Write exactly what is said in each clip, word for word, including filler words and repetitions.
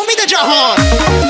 امید جهان.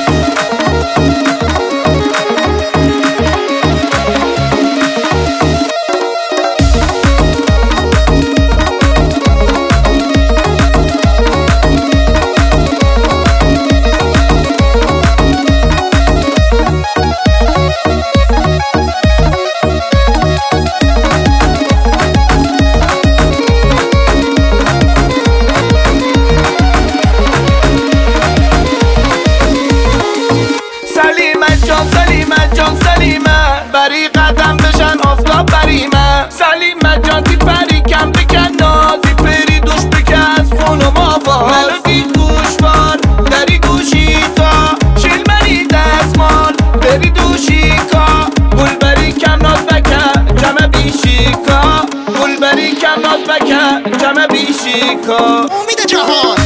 سلیمت جان سلیمت جان سلیمت بری قدم بشن آفتاب بریمه سلیمت جان تی پری کم بکن نازی پری دوش بکس خون و مافاز منو دید گوشوار دری گوشی تا شیل منی دستمال بری دوشی کا گل بری کم ناز بکن جمع بیشی کا گل بری کم ناز بکن جمع بیشی کا امید جهان.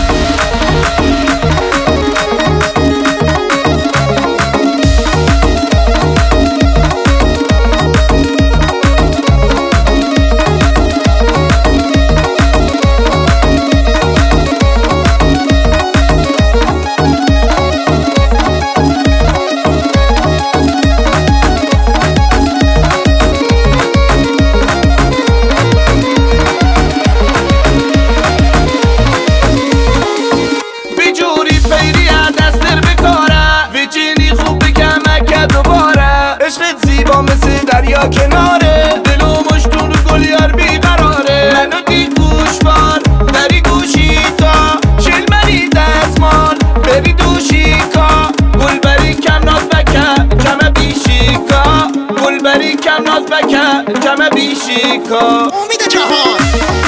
مثل دریا کناره دل و مشتون رو گل یار بیقراره منو دید گوشوار دری گوشی تا شیل منی دستمال بری دوشی کا گل بری کم ناز بکن جمع بیشی کا گل بری کم ناز بکن جمع بیشی کا امید جهان.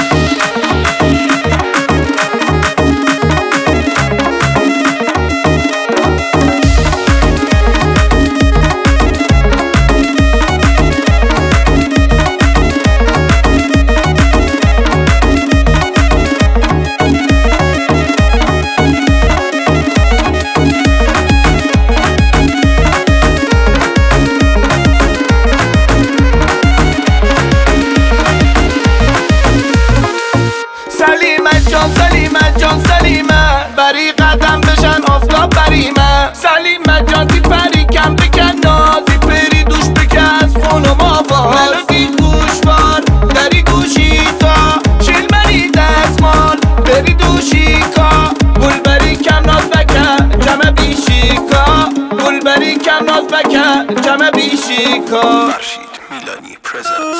سلیمت جان سلیمت جان سلیمت بری قدم بشن آفتاب بریمه سلیمت جان تی پری کم بکن نازی پری دوش بکس خون و مافاز منو دید گوشوار دری گوشی تا شیل منی دستمال بری دوشی کا گل بری کم ناز بکن جمع بیشی کا گل بری کم ناز بکن جمع بیشی کا فرشید میلانی پرزنت